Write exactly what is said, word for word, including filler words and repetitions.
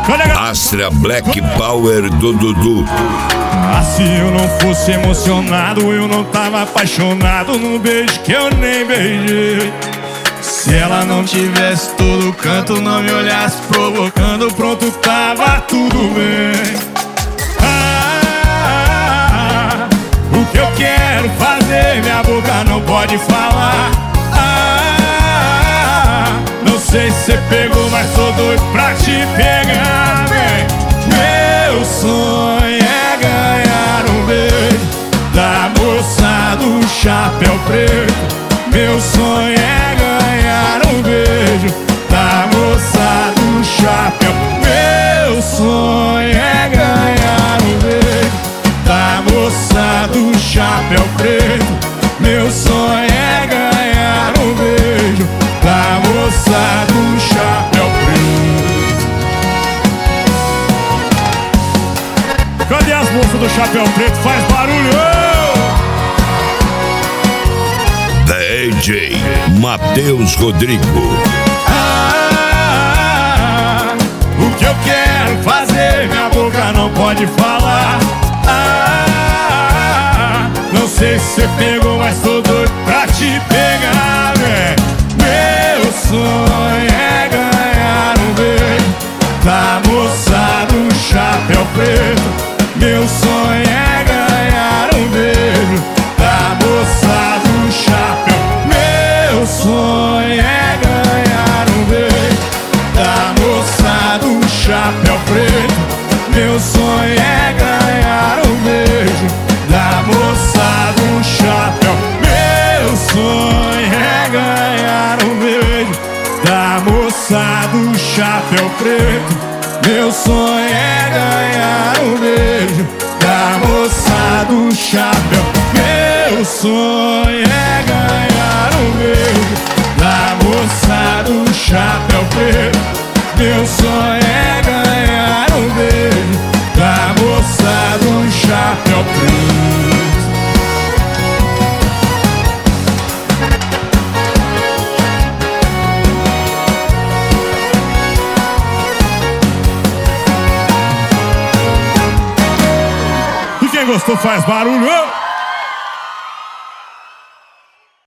Astra Black Power do Dudu. Ah, se eu não fosse emocionado, eu não tava apaixonado num beijo que eu nem beijei. Se ela não tivesse todo canto, não me olhasse provocando, pronto, tava tudo bem. Ah, o que eu quero fazer, minha boca não pode falar. Ah, não sei se você pegou, mas tô doido pra te pegar, vem. Meu sonho é ganhar um beijo da moça do chapéu preto. Meu sonho é ganhar um beijo da moça do chapéu. Meu sonho é ganhar um beijo da moça do chapéu preto. Meu sonho é ganhar um beijo da moça do chapéu preto. Cadê as moças do chapéu preto? Faz barulho! D J Matheus Rodrigo. Ah, o que eu quero fazer, minha boca não pode falar. Ah, não sei se você pegou, mas tô doido pra te pegar, véi. Meu sonho é ganhar um beijo da moça do chapéu preto. Meu sonho é ganhar um beijo da moça do chapéu. Meu sonho é ganhar um beijo da moça do chapéu preto. Meu sonho é ganhar um beijo da moça do chapéu. Meu sonho é ganhar um beijo da moça do chapéu preto. Meu sonho é ganhar um beijo da moça do chapéu. Meu sonho é ganhar um beijo da moça do chapéu preto. Meu sonho é ganhar um beijo da moça do chapéu preto. E quem gostou faz barulho!